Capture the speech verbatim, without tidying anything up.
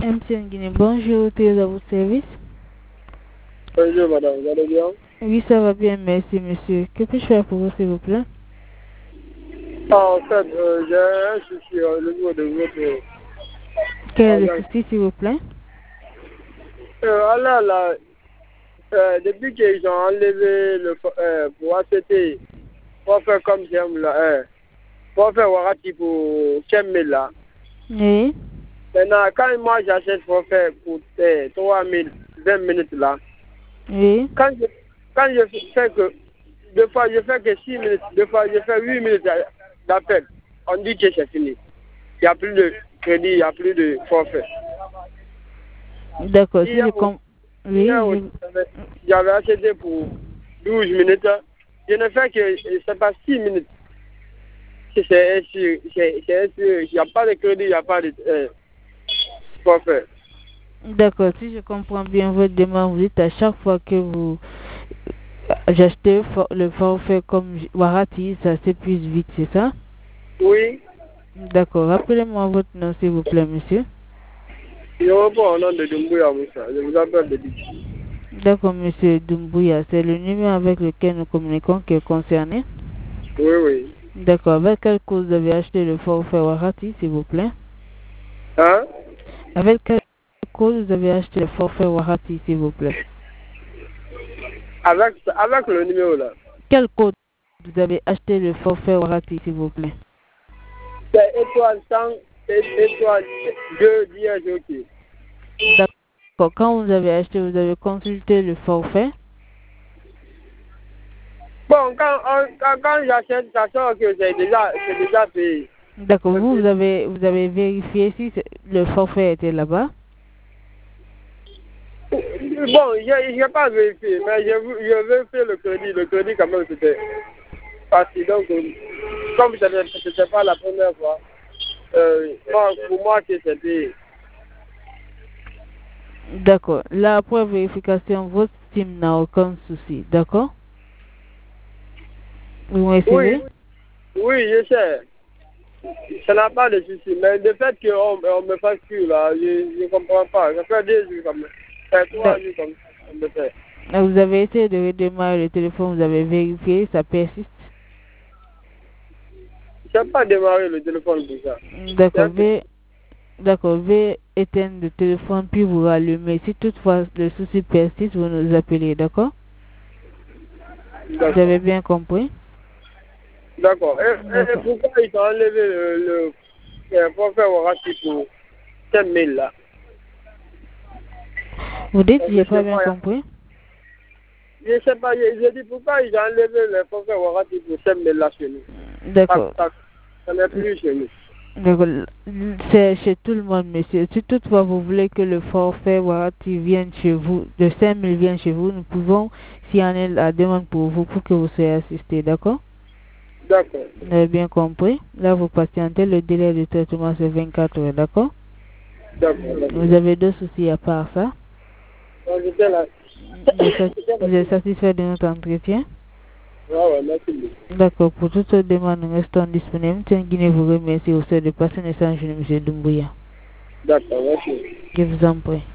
M T N Guinée, bonjour, très à votre service. Bonjour madame, vous allez bien? Oui, ça va bien, merci monsieur. Que puis-je faire pour vous, s'il vous plaît? Ah, en fait, euh, j'ai un souci au niveau de votre... Quel est le souci, s'il vous plaît? Euh, alors là, euh, depuis qu'ils ont enlevé le euh, pour A C T, pour faire comme j'aime là, euh, pour faire Warati pour cinq mille là. Oui. Maintenant, quand moi j'achète pour faire pour euh, trois mille vingt minutes là, Oui. quand je, quand je fais que, deux fois je fais que six minutes, deux fois je fais huit minutes d'appel, on dit que c'est fini. Il n'y a plus de crédit, il n'y a plus de forfait. D'accord, si je comprends. Oui, je... J'avais acheté pour douze minutes. Je ne fais que, c'est pas six minutes. C'est sûr, il n'y a pas de crédit, il n'y a pas de euh, forfait. D'accord, si je comprends bien votre demande, vous dites à chaque fois que vous achetez le forfait comme Warati, ça s'épuise vite, c'est ça? Oui. D'accord, rappelez-moi votre nom, s'il vous plaît, monsieur. Je reprends au nom de Doumbouya Moussa, je vous appelle de Dixi. D'accord, monsieur Doumbouya, c'est le numéro avec lequel nous communiquons qui est concerné? Oui, oui. D'accord, avec quelle cause vous avez acheté le forfait Warati, s'il vous plaît? Hein? Avec quelle cause vous avez acheté le forfait Warati, s'il vous plaît? Avec, avec le numéro là. Quel code vous avez acheté le forfait Warati, s'il vous plaît? C'est étoile cent, étoile deux, dièse, ok. D'accord, quand vous avez acheté, vous avez consulté le forfait? Bon, quand, quand, quand j'achète, ça sort que c'est déjà, déjà payé. D'accord, vous, vous avez, vous avez vérifié si le forfait était là-bas? Bon, je n'ai pas vérifié, mais je, je vérifié le crédit. Le crédit, quand même, c'était facile. Donc, comme ce n'était pas la première fois, euh, moi, pour moi, c'était... D'accord. Là, après vérification, votre SIM n'a aucun souci. D'accord? Vous me Oui, recevez? oui, je sais. Ça n'a pas de souci. Mais le fait qu'on on me facture, là, je ne comprends pas. Ça fait deux jours comme ça. Ça fait trois jours comme ça. On me fait. Vous avez essayé de redémarrer le téléphone, vous avez vérifié, ça persiste? Je n'ai pas démarré le téléphone pour ça. D'accord. D'accord. Veuillez éteindre le téléphone puis vous rallumer. Si toutefois le souci persiste, vous nous appelez. D'accord? Vous avez bien compris? D'accord. Et, et pourquoi ils ont enlevé le, le forfait Warati pour cinq mille là? Vous dites, je n'ai pas bien compris? Je ne sais pas, je, je dis pourquoi ils ont enlevé le forfait Warati pour cinq mille là chez nous. D'accord. Ça, ça, ça n'est plus chez nous. C'est chez tout le monde, monsieur. Si toutefois vous voulez que le forfait Warati vienne chez vous, de cinq mille vienne chez vous, nous pouvons signer la demande pour vous pour que vous soyez assisté, d'accord? D'accord. Vous avez bien compris. Là, vous patientez, le délai de traitement c'est vingt-quatre heures, d'accord? D'accord. Vous avez deux soucis à part ça? J'étais là. Vous êtes satisfait de notre entretien? Ouais, ouais, merci beaucoup. D'accord. Pour toute demande, nous restons disponibles. Tiens, Guinée vous remercie au sein de passer un message de M. Doumbouya. D'accord, merci. Je vous en prie.